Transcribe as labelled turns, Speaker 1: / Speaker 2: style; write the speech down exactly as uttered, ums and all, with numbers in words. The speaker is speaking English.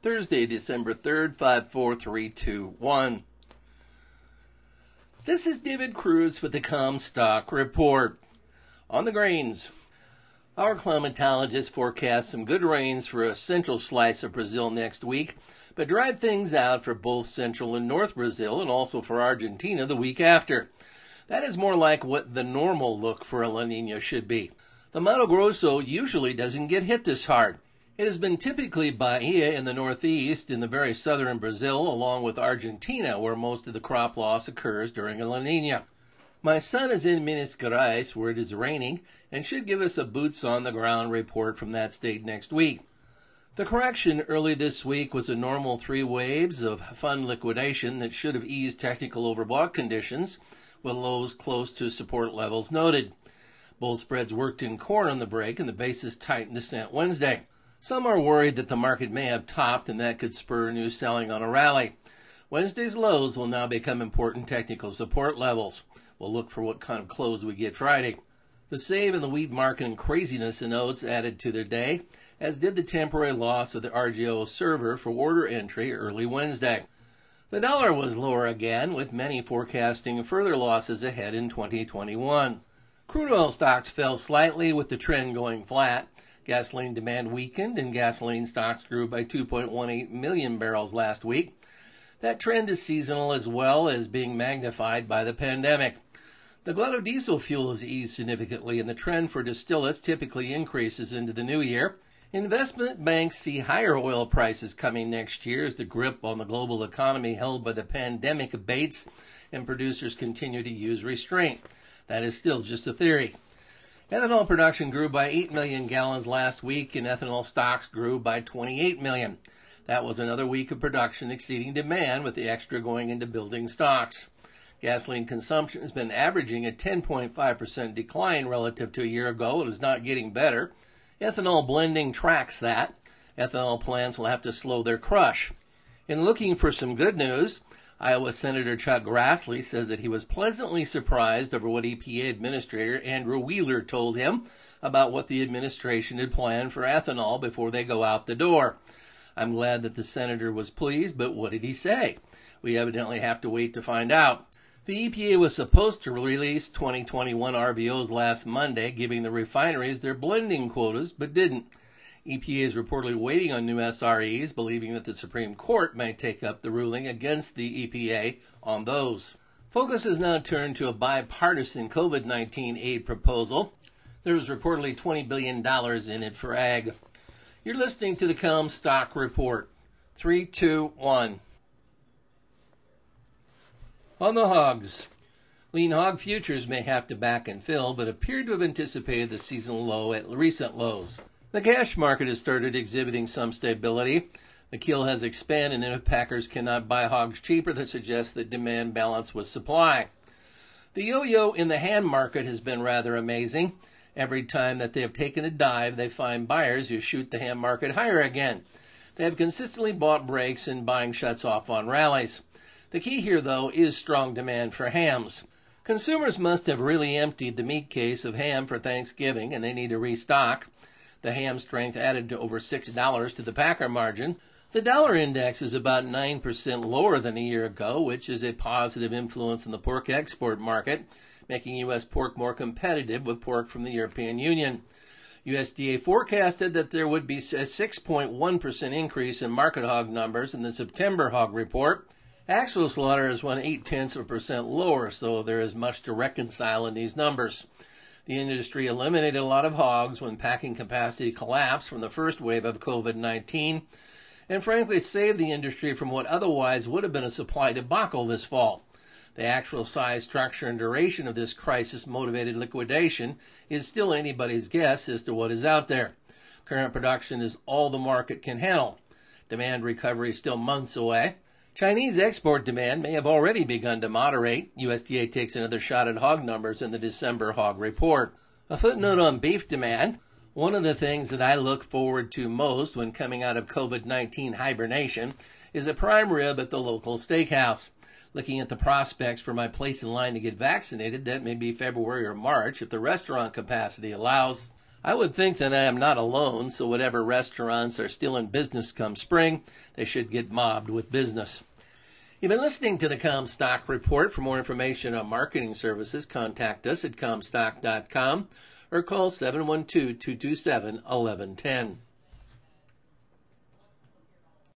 Speaker 1: Thursday, December third, five four three two one. This is David Cruz with the Comstock Report. On the grains, our climatologist forecasts some good rains for a central slice of Brazil next week, but dried things out for both central and north Brazil and also for Argentina the week after. That is more like what the normal look for a La Niña should be. The Mato Grosso usually doesn't get hit this hard. It has been typically Bahia in the northeast, in the very southern Brazil, along with Argentina, where most of the crop loss occurs during a La Niña. My son is in Minas Gerais, where it is raining, and should give us a boots-on-the-ground report from that state next week. The correction early this week was a normal three waves of fund liquidation that should have eased technical overbought conditions, with lows close to support levels noted. Bull spreads worked in corn on the break, and the basis tightened to Wednesday. Some are worried that the market may have topped and that could spur new selling on a rally. Wednesday's lows will now become important technical support levels. We'll look for what kind of close we get Friday. The save in the wheat market and craziness in oats added to their day, as did the temporary loss of the R J O server for order entry early Wednesday. The dollar was lower again, with many forecasting further losses ahead in twenty twenty-one. Crude oil stocks fell slightly, with the trend going flat. Gasoline demand weakened, and gasoline stocks grew by two point one eight million barrels last week. That trend is seasonal as well as being magnified by the pandemic. The glut of diesel fuel has eased significantly, and the trend for distillates typically increases into the new year. Investment banks see higher oil prices coming next year as the grip on the global economy held by the pandemic abates and producers continue to use restraint. That is still just a theory. Ethanol production grew by eight million gallons last week, and ethanol stocks grew by twenty-eight million. That was another week of production exceeding demand, with the extra going into building stocks. Gasoline consumption has been averaging a ten point five percent decline relative to a year ago. It is not getting better. Ethanol blending tracks that. Ethanol plants will have to slow their crush. In looking for some good news, Iowa Senator Chuck Grassley says that he was pleasantly surprised over what E P A Administrator Andrew Wheeler told him about what the administration had planned for ethanol before they go out the door. I'm glad that the senator was pleased, but what did he say? We evidently have to wait to find out. The E P A was supposed to release twenty twenty-one R V Os last Monday, giving the refineries their blending quotas, but didn't. E P A is reportedly waiting on new S R Es, believing that the Supreme Court may take up the ruling against the E P A on those. Focus is now turned to a bipartisan COVID nineteen aid proposal. There is reportedly twenty billion dollars in it for ag. You're listening to the Comstock Report. three, two, one. On the hogs. Lean hog futures may have to back and fill, but appear to have anticipated the seasonal low at recent lows. The cash market has started exhibiting some stability. The keel has expanded, and if packers cannot buy hogs cheaper, that suggests that demand balance with supply. The yo-yo in the ham market has been rather amazing. Every time that they have taken a dive, they find buyers who shoot the ham market higher again. They have consistently bought breaks, and buying shuts off on rallies. The key here, though, is strong demand for hams. Consumers must have really emptied the meat case of ham for Thanksgiving, and they need to restock. The ham strength added to over six dollars to the packer margin. The dollar index is about nine percent lower than a year ago, which is a positive influence in the pork export market, making U S pork more competitive with pork from the European Union. U S D A forecasted that there would be a six point one percent increase in market hog numbers in the September hog report. Actual slaughter is one eight-tenths of a percent lower, so there is much to reconcile in these numbers. The industry eliminated a lot of hogs when packing capacity collapsed from the first wave of COVID nineteen, and frankly saved the industry from what otherwise would have been a supply debacle this fall. The actual size, structure, and duration of this crisis-motivated liquidation is still anybody's guess as to what is out there. Current production is all the market can handle. Demand recovery is still months away. Chinese export demand may have already begun to moderate. U S D A takes another shot at hog numbers in the December hog report. A footnote on beef demand. One of the things that I look forward to most when coming out of COVID nineteen hibernation is a prime rib at the local steakhouse. Looking at the prospects for my place in line to get vaccinated, that may be February or March if the restaurant capacity allows. I would think that I am not alone, so whatever restaurants are still in business come spring, they should get mobbed with business. You've been listening to the Comstock Report. For more information on marketing services, contact us at comstock dot com or call seven one two, two two seven, one one one zero.